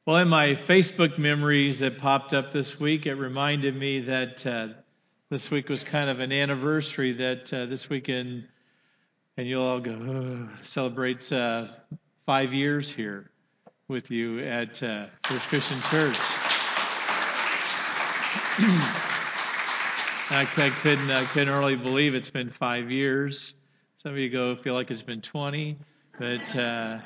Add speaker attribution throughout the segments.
Speaker 1: Well, in my Facebook memories that popped up this week, it reminded me that this week was kind of an anniversary that this weekend, and you'll all go, celebrate 5 years here with you at First Christian Church. I couldn't really believe it's been 5 years. Some of you feel like it's been 20, but I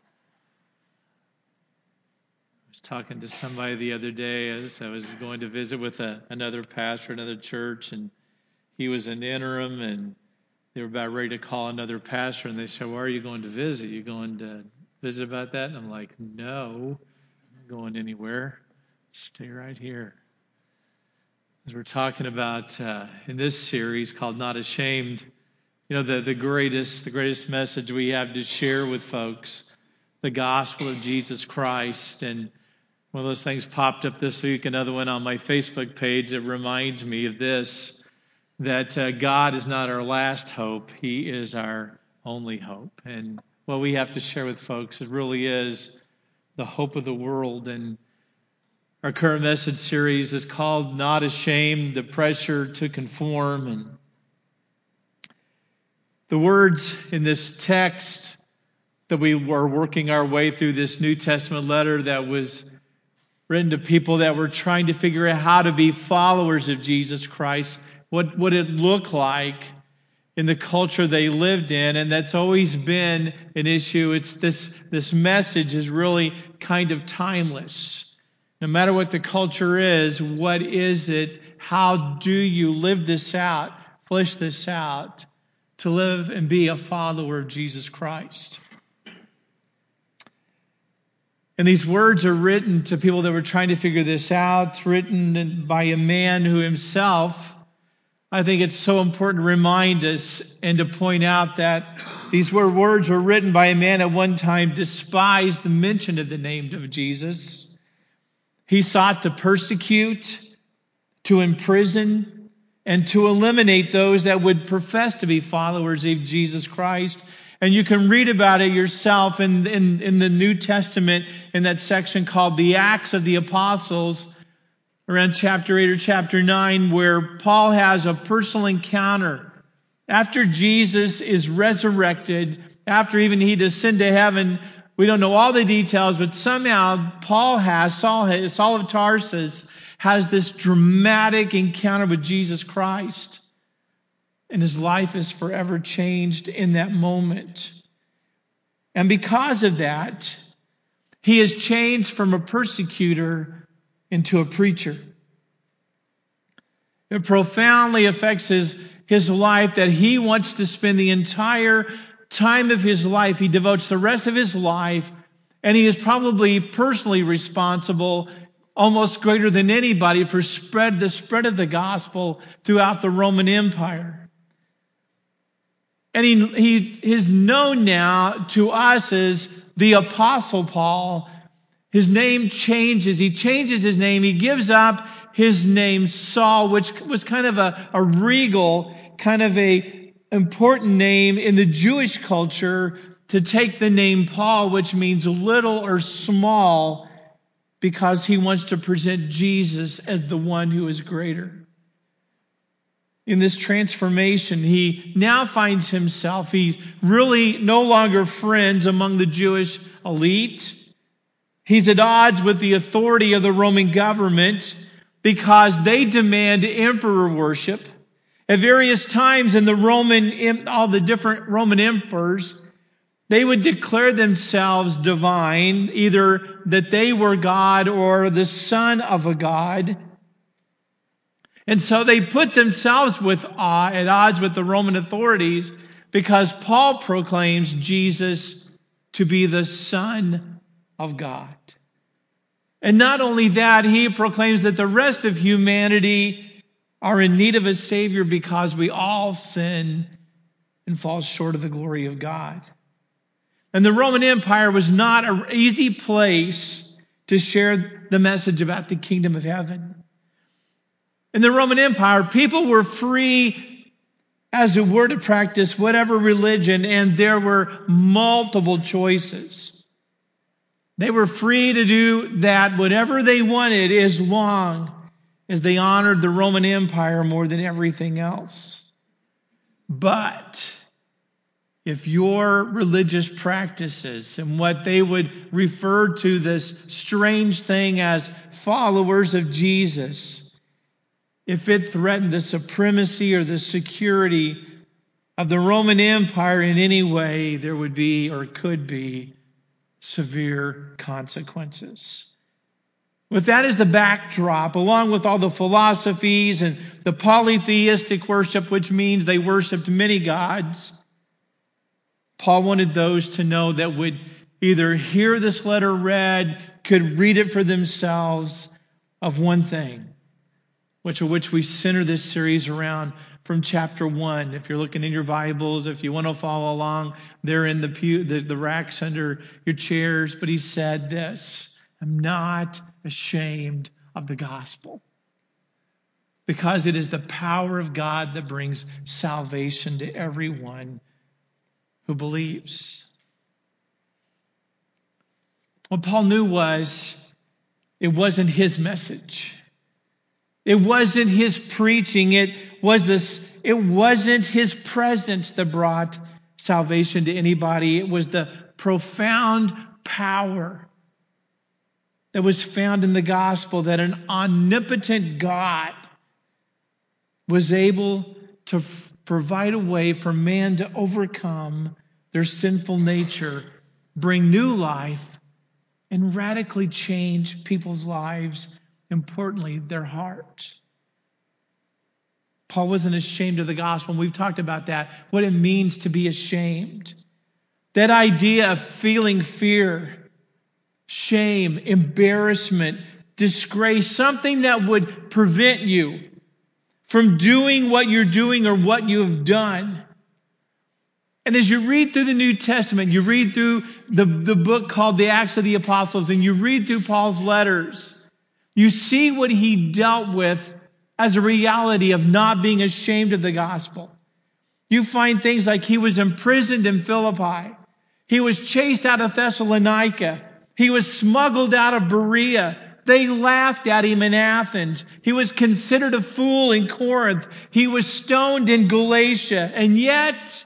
Speaker 1: was talking to somebody the other day as I was going to visit with another pastor, another church, and he was an interim, and they were about ready to call another pastor, and they said, "Why are you going to visit? You going to visit about that?" And I'm like, "No, I'm not going anywhere. Stay right here." As we're talking about in this series called Not Ashamed, the greatest message we have to share with folks, the gospel of Jesus Christ. And one of those things popped up this week, another one on my Facebook page that reminds me of this, that God is not our last hope. He is our only hope. And what we have to share with folks, it really is the hope of the world. And our current message series is called Not Ashamed, the Pressure to Conform. And the words in this text that we were working our way through, this New Testament letter that was written to people that were trying to figure out how to be followers of Jesus Christ, what would it look like in the culture they lived in. And that's always been an issue. It's this message is really kind of timeless. No matter what the culture is, what is it? How do you live this out, flesh this out, to live and be a follower of Jesus Christ? And these words are written to people that were trying to figure this out. It's written by a man who himself, I think it's so important to remind us and to point out that these words were written by a man at one time despised the mention of the name of Jesus. He sought to persecute, to imprison, and to eliminate those that would profess to be followers of Jesus Christ. And you can read about it yourself in the New Testament in that section called the Acts of the Apostles, around chapter 8 or chapter 9, where Paul has a personal encounter. After Jesus is resurrected, after even he descended to heaven, we don't know all the details, but somehow Saul of Tarsus has this dramatic encounter with Jesus Christ. And his life is forever changed in that moment. And because of that, he is changed from a persecutor into a preacher. It profoundly affects his life that he wants to spend the entire time of his life. He devotes the rest of his life, and he is probably personally responsible, almost greater than anybody, for the spread of the gospel throughout the Roman Empire. And he is known now to us as the Apostle Paul. His name changes. He changes his name. He gives up his name Saul, which was kind of a regal, kind of a important name in the Jewish culture, to take the name Paul, which means little or small, because he wants to present Jesus as the one who is greater. In this transformation, he now finds himself, he's really no longer friends among the Jewish elite. He's at odds with the authority of the Roman government because they demand emperor worship. At various times in all the different Roman emperors, they would declare themselves divine, either that they were God or the son of a god. And so they put themselves at odds with the Roman authorities because Paul proclaims Jesus to be the Son of God. And not only that, he proclaims that the rest of humanity are in need of a Savior because we all sin and fall short of the glory of God. And the Roman Empire was not an easy place to share the message about the kingdom of heaven. In the Roman Empire, people were free, as it were, to practice whatever religion, and there were multiple choices. They were free to do that, whatever they wanted, as long as they honored the Roman Empire more than everything else. But if your religious practices and what they would refer to this strange thing as followers of Jesus, if it threatened the supremacy or the security of the Roman Empire in any way, there would be or could be severe consequences. With that as the backdrop, along with all the philosophies and the polytheistic worship, which means they worshiped many gods, Paul wanted those to know that would either hear this letter read, could read it for themselves, of one thing, which we center this series around from chapter 1. If you're looking in your Bibles, if you want to follow along, they're in the racks under your chairs. But he said this: I'm not ashamed of the gospel, because it is the power of God that brings salvation to everyone who believes. What Paul knew was it wasn't his message. It wasn't his preaching. It wasn't his presence that brought salvation to anybody. It was the profound power that was found in the gospel, that an omnipotent God was able to provide a way for man to overcome their sinful nature, bring new life, and radically change people's lives, importantly, their hearts. Paul wasn't ashamed of the gospel, and we've talked about that, what it means to be ashamed. That idea of feeling fear, shame, embarrassment, disgrace, something that would prevent you from doing what you're doing or what you have done. And as you read through the New Testament, you read through the book called the Acts of the Apostles, and you read through Paul's letters, you see what he dealt with as a reality of not being ashamed of the gospel. You find things like he was imprisoned in Philippi. He was chased out of Thessalonica. He was smuggled out of Berea. They laughed at him in Athens. He was considered a fool in Corinth. He was stoned in Galatia. And yet,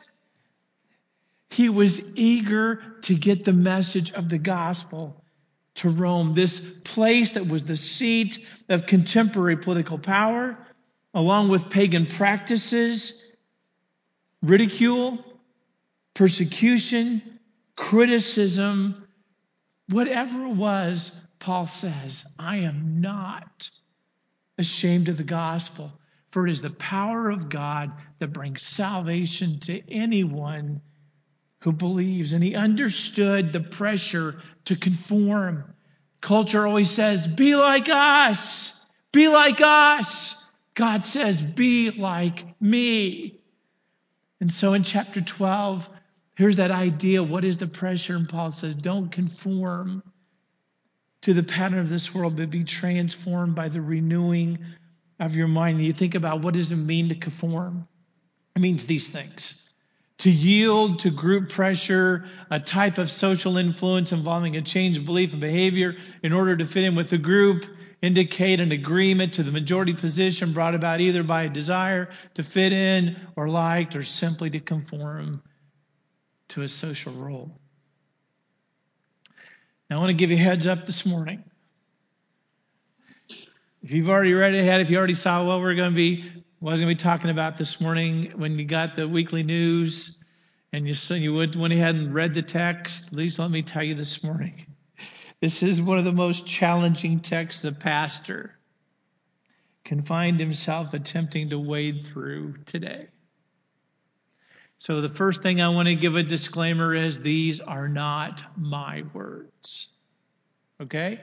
Speaker 1: he was eager to get the message of the gospel to Rome, this place that was the seat of contemporary political power, along with pagan practices, ridicule, persecution, criticism, whatever it was. Paul says, I am not ashamed of the gospel, for it is the power of God that brings salvation to anyone who believes. And he understood the pressure to conform. Culture always says, be like us. Be like us. God says, be like me. And so in chapter 12, here's that idea. What is the pressure? And Paul says, don't conform to the pattern of this world, but be transformed by the renewing of your mind. And you think about, what does it mean to conform? It means these things. To yield to group pressure, a type of social influence involving a change of belief and behavior in order to fit in with the group, indicate an agreement to the majority position brought about either by a desire to fit in or liked, or simply to conform to a social role. Now, I want to give you a heads up this morning. If you've already read ahead, if you already saw what was going to be talking about this morning, when you got the weekly news and you went ahead and read the text, at least let me tell you this morning, this is one of the most challenging texts the pastor can find himself attempting to wade through today. So the first thing I want to give a disclaimer is, these are not my words. Okay?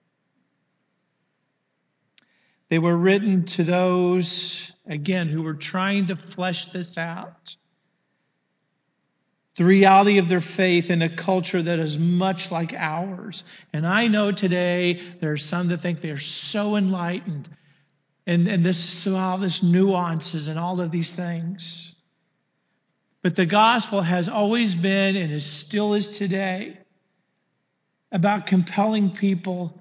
Speaker 1: They were written to those, again, who were trying to flesh this out. The reality of their faith in a culture that is much like ours. And I know today there are some that think they're so enlightened. And all this nuances and all of these things. But the gospel has always been, and still is today, about compelling people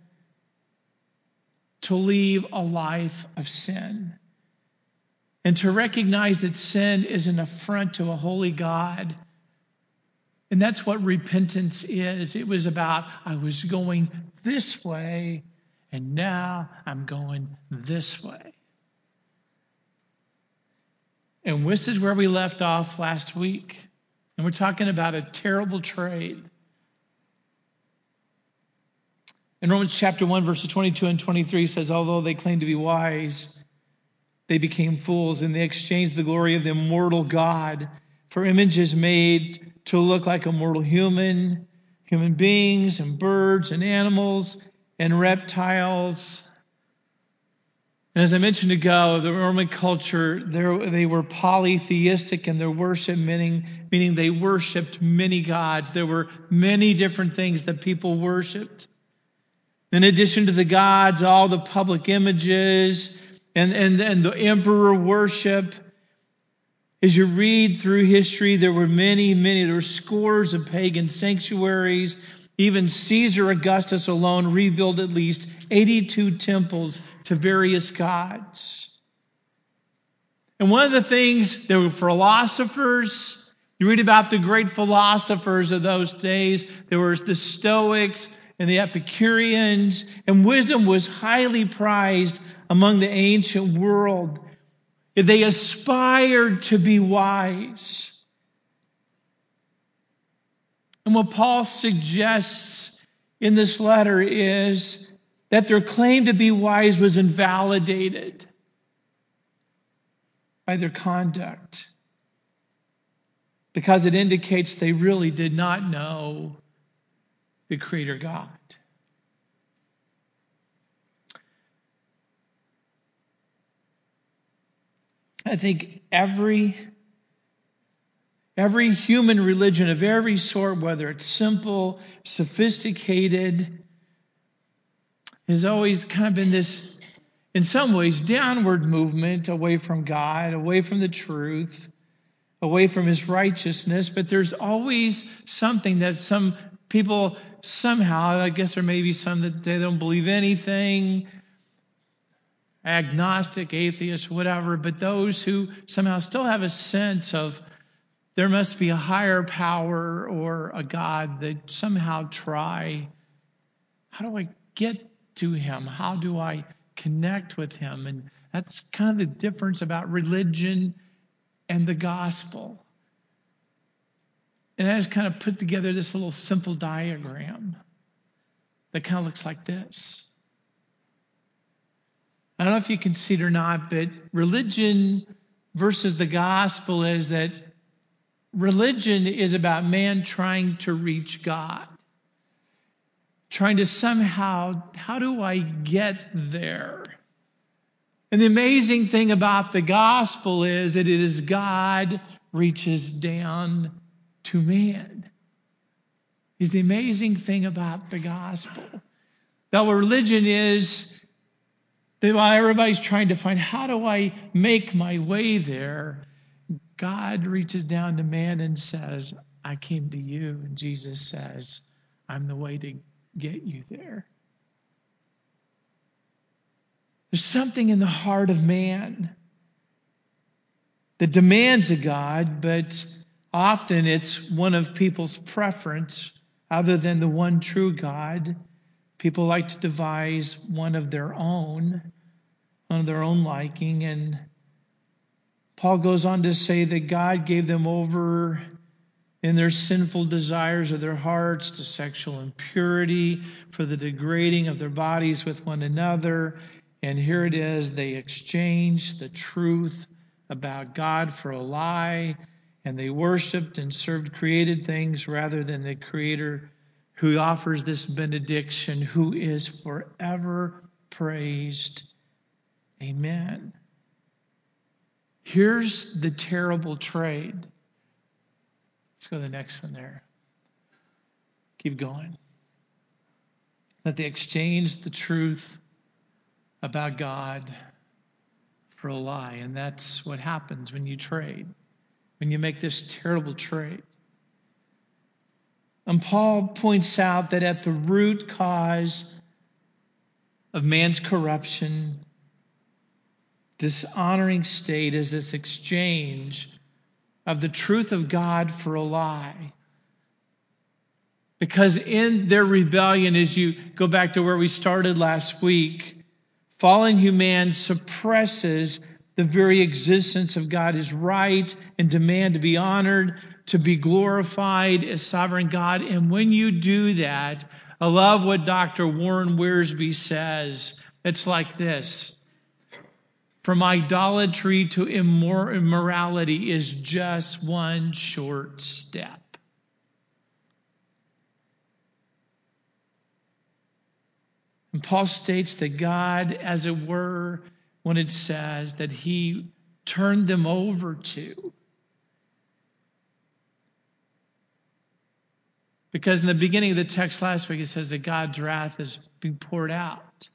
Speaker 1: to leave a life of sin and to recognize that sin is an affront to a holy God. And that's what repentance is. It was about, I was going this way, and now I'm going this way. And this is where we left off last week. And we're talking about a terrible trade. In Romans chapter 1, verses 22 and 23 says, although they claimed to be wise, they became fools, and they exchanged the glory of the immortal God for images made to look like a mortal human beings and birds and animals and reptiles. And as I mentioned ago, the Roman culture, they were polytheistic in their worship, meaning they worshipped many gods. There were many different things that people worshipped. In addition to the gods, all the public images and the emperor worship. As you read through history, there were there were scores of pagan sanctuaries. Even Caesar Augustus alone rebuilt at least 82 temples to various gods. And one of the things, there were philosophers. You read about the great philosophers of those days. There was the Stoics and the Epicureans, and wisdom was highly prized among the ancient world. They aspired to be wise. And what Paul suggests in this letter is that their claim to be wise was invalidated by their conduct, because it indicates they really did not know the Creator God. I think every human religion of every sort, whether it's simple, sophisticated, has always kind of been this, in some ways, downward movement away from God, away from the truth, away from His righteousness. But there's always something that some people somehow, I guess there may be some that they don't believe anything, agnostic, atheist, whatever, but those who somehow still have a sense of there must be a higher power or a God, that somehow try, how do I get to Him? How do I connect with Him? And that's kind of the difference about religion and the gospel. And I just kind of put together this little simple diagram that kind of looks like this. I don't know if you can see it or not, but religion versus the gospel is that religion is about man trying to reach God. Trying to somehow, how do I get there? And the amazing thing about the gospel is that it is God reaches down to man. Is the amazing thing about the gospel. That what religion is, that while everybody's trying to find, how do I make my way there? God reaches down to man and says, I came to you. And Jesus says, I'm the way to get you there. There's something in the heart of man that demands a God, but often it's one of people's preference other than the one true God. People like to devise one of their own liking. And Paul goes on to say that God gave them over in their sinful desires of their hearts to sexual impurity, for the degrading of their bodies with one another. And here it is, they exchanged the truth about God for a lie, and they worshiped and served created things rather than the Creator who offers this benediction, who is forever praised. Amen. Here's the terrible trade. Let's go to the next one there. Keep going. That they exchanged the truth about God for a lie. And that's what happens when you trade. When you make this terrible trade. And Paul points out that at the root cause of man's corruption, dishonoring state, is this exchange of the truth of God for a lie. Because in their rebellion, as you go back to where we started last week, fallen human suppresses the very existence of God, his right and demand to be honored, to be glorified as sovereign God. And when you do that, I love what Dr. Warren Wiersbe says. It's like this: from idolatry to immorality is just one short step. And Paul states that God, as it were, when it says that he turned them over to. Because in the beginning of the text last week, it says that God's wrath is being poured out.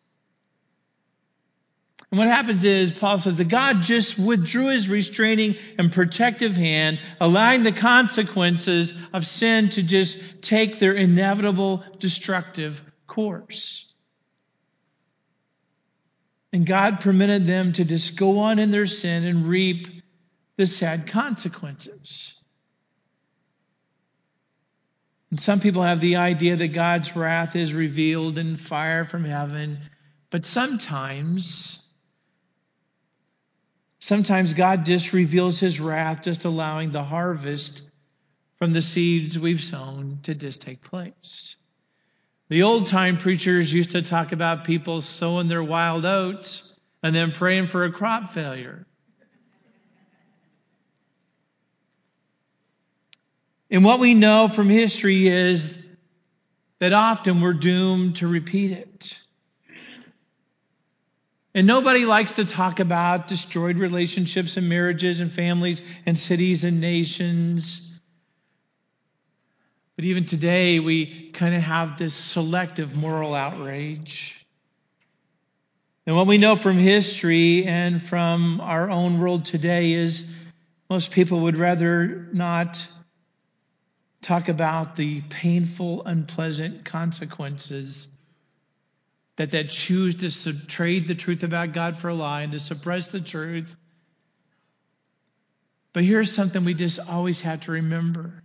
Speaker 1: And what happens is, Paul says that God just withdrew his restraining and protective hand, allowing the consequences of sin to just take their inevitable destructive course. And God permitted them to just go on in their sin and reap the sad consequences. And some people have the idea that God's wrath is revealed in fire from heaven. But sometimes God just reveals his wrath, just allowing the harvest from the seeds we've sown to just take place. The old-time preachers used to talk about people sowing their wild oats and then praying for a crop failure. And what we know from history is that often we're doomed to repeat it. And nobody likes to talk about destroyed relationships and marriages and families and cities and nations. But even today, we kind of have this selective moral outrage. And what we know from history and from our own world today is most people would rather not talk about the painful, unpleasant consequences that choose to trade the truth about God for a lie and to suppress the truth. But here's something we just always have to remember.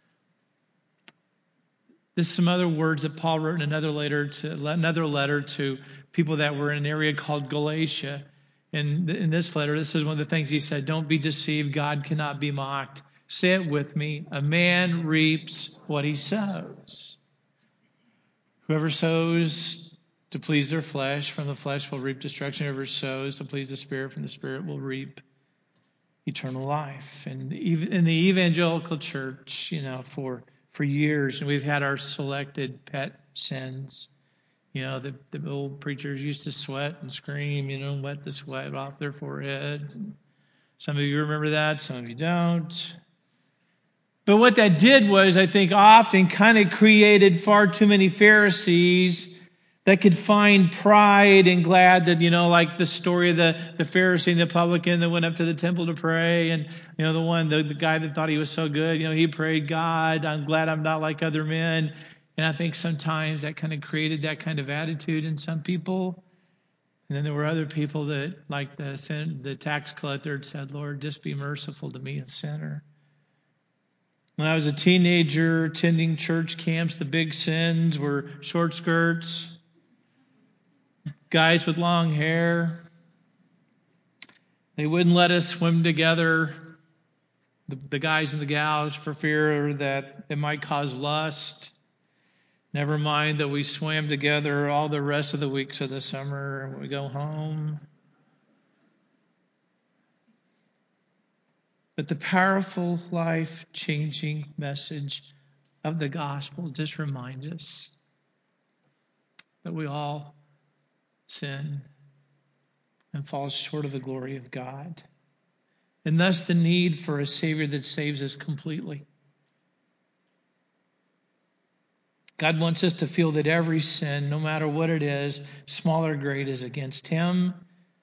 Speaker 1: There's some other words that Paul wrote in another letter to people that were in an area called Galatia. And in this letter, this is one of the things he said: don't be deceived, God cannot be mocked. Say it with me: a man reaps what he sows. Whoever sows to please their flesh, from the flesh will reap destruction. Whoever sows to please the Spirit, from the Spirit will reap eternal life. And even in the evangelical church, for years, and we've had our selected pet sins. The old preachers used to sweat and scream, wet the sweat off their foreheads. And some of you remember that, some of you don't. But what that did was, I think, often kind of created far too many Pharisees that could find pride and glad that, like the story of the Pharisee and the publican that went up to the temple to pray. And, the guy that thought he was so good, he prayed, God, I'm glad I'm not like other men. And I think sometimes that kind of created that kind of attitude in some people. And then there were other people that, like the tax collector, said, Lord, just be merciful to me, a sinner. When I was a teenager attending church camps, the big sins were short skirts, guys with long hair. They wouldn't let us swim together, the guys and the gals, for fear that it might cause lust. Never mind that we swam together all the rest of the weeks of the summer and we go home. But the powerful, life-changing message of the gospel just reminds us that we all sin and fall short of the glory of God. And thus the need for a Savior that saves us completely. God wants us to feel that every sin, no matter what it is, small or great, is against Him.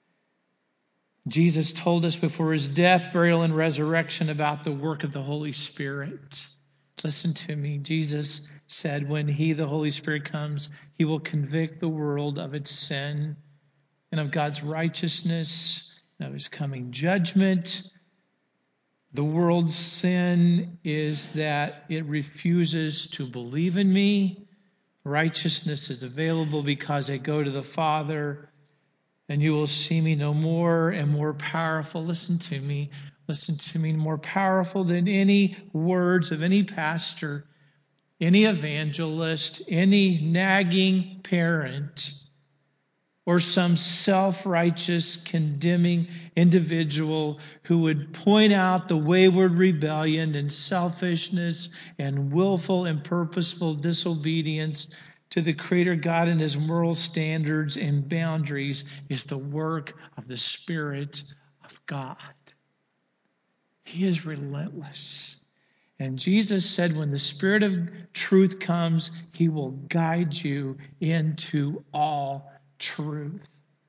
Speaker 1: Jesus told us before His death, burial, and resurrection about the work of the Holy Spirit. Listen to me. Jesus said when He, the Holy Spirit, comes, He will convict the world of its sin and of God's righteousness and of His coming judgment. The world's sin is that it refuses to believe in me. Righteousness is available because I go to the Father, and you will see me no more and more powerful. Listen to me, more powerful than any words of any pastor, any evangelist, any nagging parent, or some self-righteous, condemning individual who would point out the wayward rebellion and selfishness and willful and purposeful disobedience to the Creator God and His moral standards and boundaries is the work of the Spirit of God. He is relentless. And Jesus said when the Spirit of truth comes, He will guide you into all truth.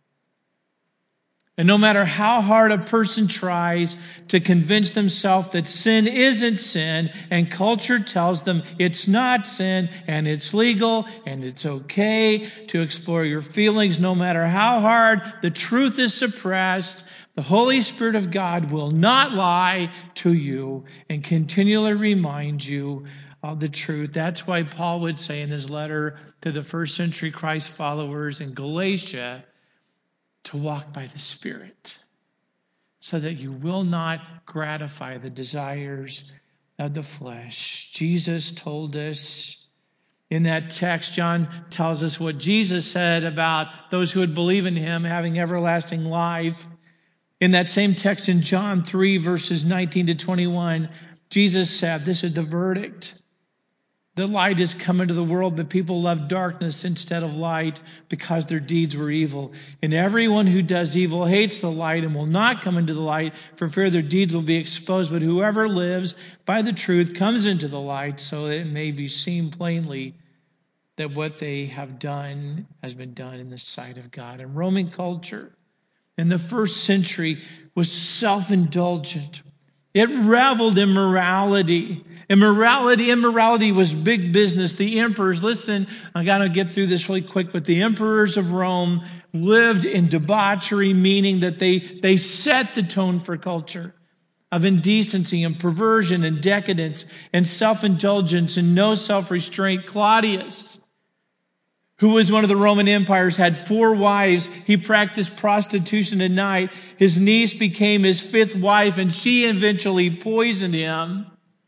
Speaker 1: And no matter how hard a person tries to convince themselves that sin isn't sin, and culture tells them it's not sin, and it's legal, and it's okay to explore your feelings, no matter how hard the truth is suppressed, the Holy Spirit of God will not lie to you and continually remind you of the truth. That's why Paul would say in his letter to the first century Christ followers in Galatia, to walk by the Spirit, so that you will not gratify the desires of the flesh. Jesus told us in that text, John tells us what Jesus said about those who would believe in Him having everlasting life. In that same text in John 3, verses 19 to 21, Jesus said, this is the verdict. The light is come into the world, but people love darkness instead of light because their deeds were evil. And everyone who does evil hates the light and will not come into the light for fear their deeds will be exposed. But whoever lives by the truth comes into the light so that it may be seen plainly that what they have done has been done in the sight of God. And Roman culture in the first century was self-indulgent. It reveled in morality. Immorality was big business. The emperors, listen, I got to get through this really quick, but the emperors of Rome lived in debauchery, meaning that they set the tone for culture of indecency and perversion and decadence and self-indulgence and no self-restraint. Claudius, who was one of the Roman empires, had 4 wives. He practiced prostitution at night. His niece became his 5th wife, and she eventually poisoned him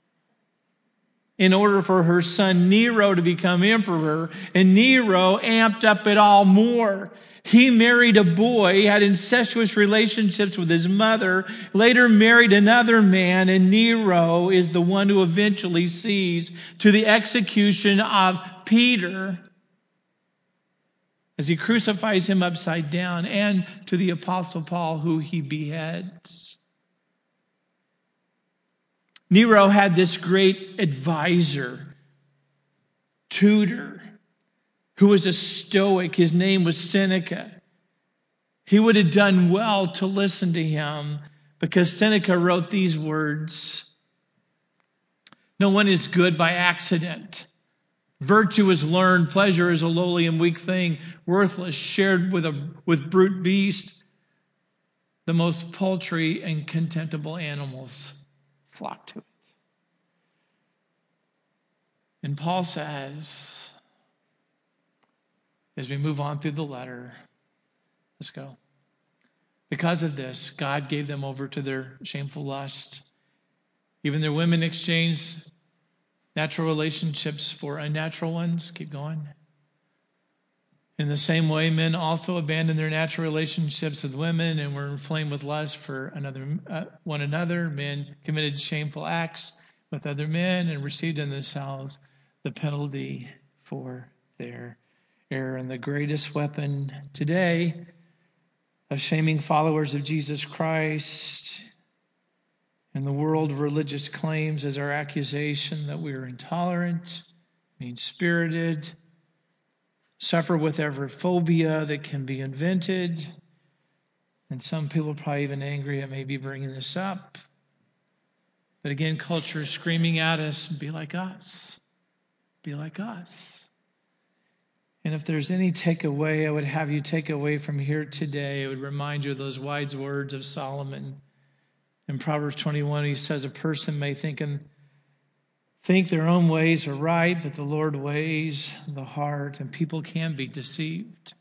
Speaker 1: in order for her son Nero to become emperor. And Nero amped up it all more. He married a boy, had incestuous relationships with his mother, later married another man, and Nero is the one who eventually sees to the execution of Peter as he crucifies him upside down, and to the Apostle Paul, who he beheads. Nero had this great advisor, tutor, who was a Stoic. His name was Seneca. He would have done well to listen to him, because Seneca wrote these words: "No one is good by accident. Virtue is learned, pleasure is a lowly and weak thing, worthless, shared with brute beasts. The most paltry and contemptible animals flock to it." And Paul says, as we move on through the letter, let's go. Because of this, God gave them over to their shameful lust. Even their women exchanged natural relationships for unnatural ones. Keep going. In the same way, men also abandoned their natural relationships with women and were inflamed with lust for one another. Men committed shameful acts with other men and received in themselves the penalty for their error. And the greatest weapon today of shaming followers of Jesus Christ and the world of religious claims is our accusation that we are intolerant, mean-spirited, suffer with every phobia that can be invented. And some people are probably even angry at maybe bringing this up. But again, culture is screaming at us, be like us. Be like us. And if there's any takeaway I would have you take away from here today, it would remind you of those wise words of Solomon. In Proverbs 21, he says, a person may think their own ways are right, but the Lord weighs the heart, and people can be deceived.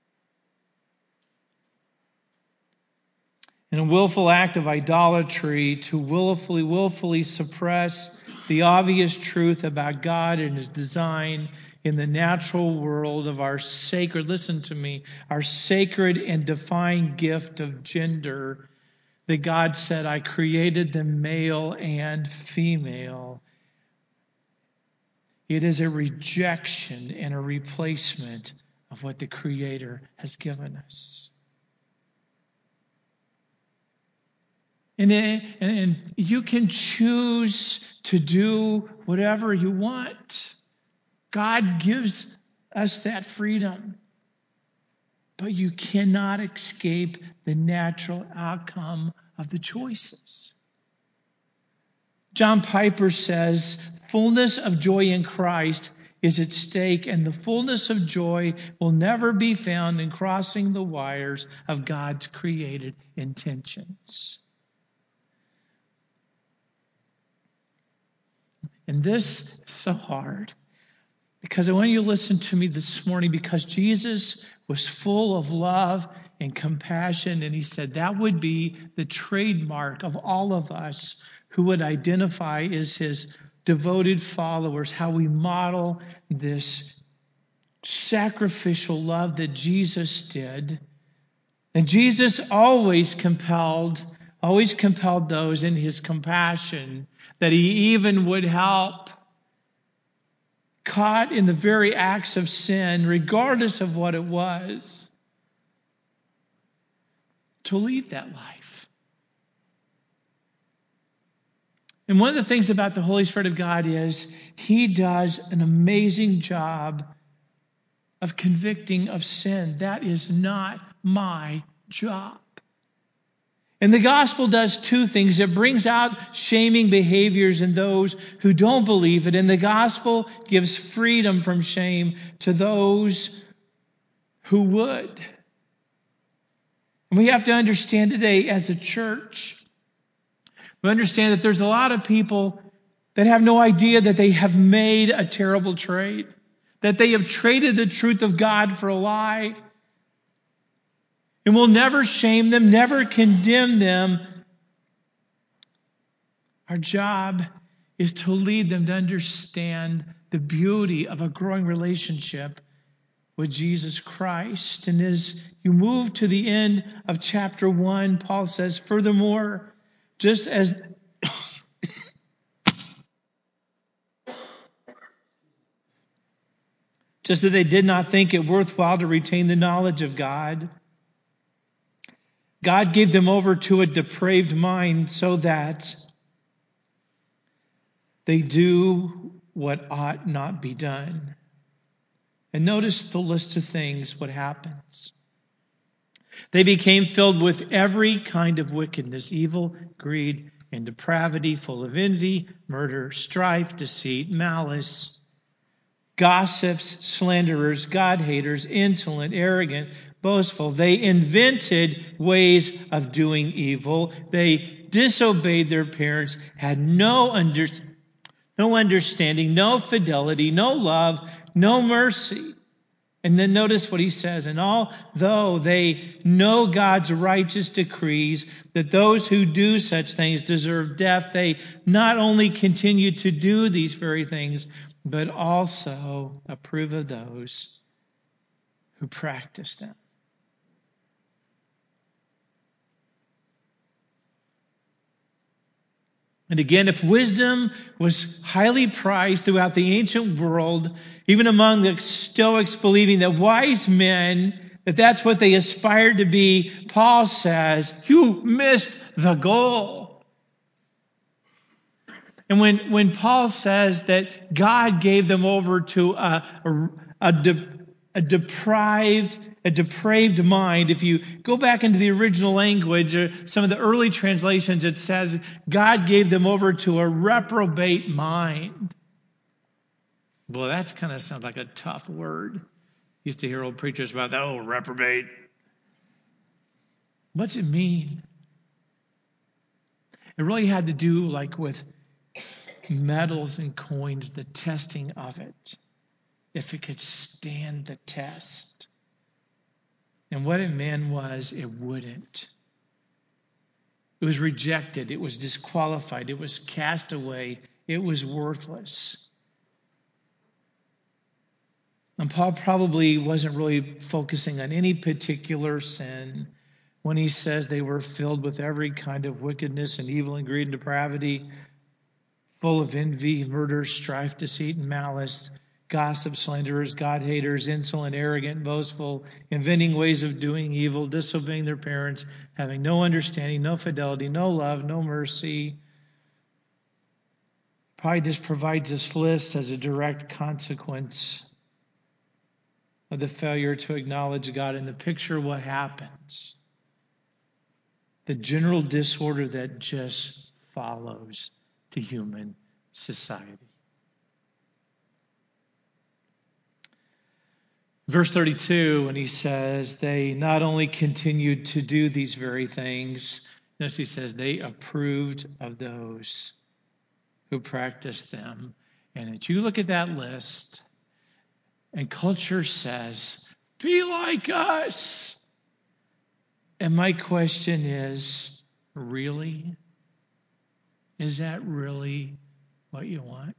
Speaker 1: In a willful act of idolatry, to willfully suppress the obvious truth about God and His design in the natural world of our sacred, listen to me, our sacred and divine gift of gender, that God said, I created them male and female. It is a rejection and a replacement of what the Creator has given us. And you can choose to do whatever you want. God gives us that freedom. But you cannot escape the natural outcome of the choices. John Piper says, fullness of joy in Christ is at stake, and the fullness of joy will never be found in crossing the wires of God's created intentions. And this is so hard, because I want you to listen to me this morning, because Jesus was full of love and compassion, and He said that would be the trademark of all of us who would identify as His devoted followers, how we model this sacrificial love that Jesus did. And Jesus always compelled those in His compassion that He even would help caught in the very acts of sin, regardless of what it was, to lead that life. And one of the things about the Holy Spirit of God is He does an amazing job of convicting of sin. That is not my job. And the gospel does two things. It brings out shaming behaviors in those who don't believe it. And the gospel gives freedom from shame to those who would. And we have to understand today as a church, we understand that there's a lot of people that have no idea that they have made a terrible trade, that they have traded the truth of God for a lie. And we'll never shame them, never condemn them. Our job is to lead them to understand the beauty of a growing relationship with Jesus Christ. And as you move to the end of chapter 1, Paul says, furthermore, just as that they did not think it worthwhile to retain the knowledge of God, God gave them over to a depraved mind so that they do what ought not be done. And notice the list of things, what happens. They became filled with every kind of wickedness, evil, greed, and depravity, full of envy, murder, strife, deceit, malice, gossips, slanderers, God-haters, insolent, arrogant, boastful. They invented ways of doing evil. They disobeyed their parents, had no understanding, no fidelity, no love, no mercy. And then notice what he says, and although they know God's righteous decrees that those who do such things deserve death, they not only continue to do these very things, but also approve of those who practice them. And again, if wisdom was highly prized throughout the ancient world, even among the Stoics believing that wise men, that's what they aspired to be, Paul says, you missed the goal. And when Paul says that God gave them over to a depraved a depraved mind. If you go back into the original language, or some of the early translations, it says God gave them over to a reprobate mind. Well, that's kind of sounds like a tough word. Used to hear old preachers about that, oh, reprobate. What's it mean? It really had to do like with metals and coins, the testing of it, if it could stand the test. And what it meant was it wouldn't. It was rejected. It was disqualified. It was cast away. It was worthless. And Paul probably wasn't really focusing on any particular sin when he says they were filled with every kind of wickedness and evil and greed and depravity, full of envy, murder, strife, deceit, and malice, gossip, slanderers, God-haters, insolent, arrogant, boastful, inventing ways of doing evil, disobeying their parents, having no understanding, no fidelity, no love, no mercy. Probably just provides this list as a direct consequence of the failure to acknowledge God. In the picture, what happens? The general disorder that just follows the human society. Verse 32, when he says they not only continued to do these very things, notice he says they approved of those who practiced them. And if you look at that list, and culture says, be like us. And my question is, really? Is that really what you want?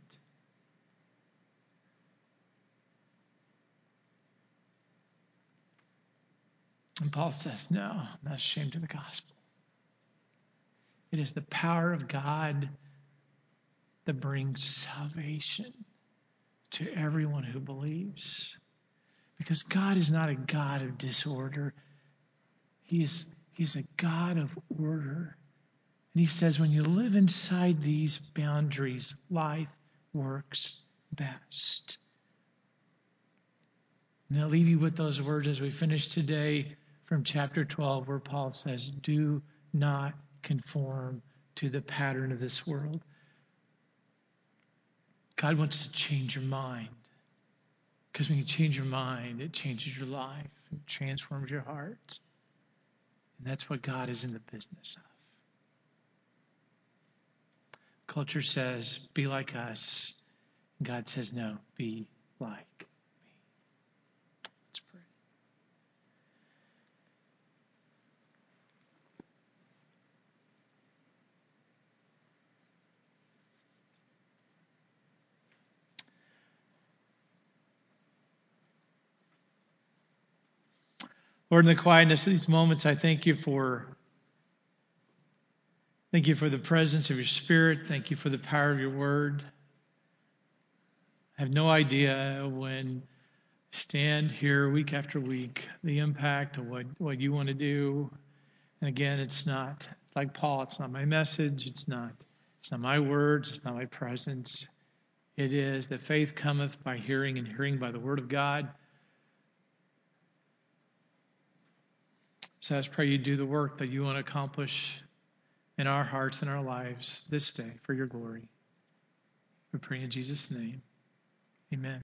Speaker 1: And Paul says, no, I'm not ashamed of the gospel. It is the power of God that brings salvation to everyone who believes. Because God is not a God of disorder. He is a God of order. And he says, when you live inside these boundaries, life works best. And I'll leave you with those words as we finish today from chapter 12, where Paul says, do not conform to the pattern of this world. God wants to change your mind. Because when you change your mind, it changes your life. It transforms your heart. And that's what God is in the business of. Culture says, be like us. God says, no, be like me. Let's pray. Lord, in the quietness of these moments, I thank you for the presence of your Spirit. Thank you for the power of your word. I have no idea when I stand here week after week, the impact of what you want to do. And again, it's not like Paul, it's not my message, it's not my words, it's not my presence. It is that faith cometh by hearing, and hearing by the word of God. So I just pray you do the work that you want to accomplish in our hearts and our lives this day for your glory. We pray in Jesus' name. Amen.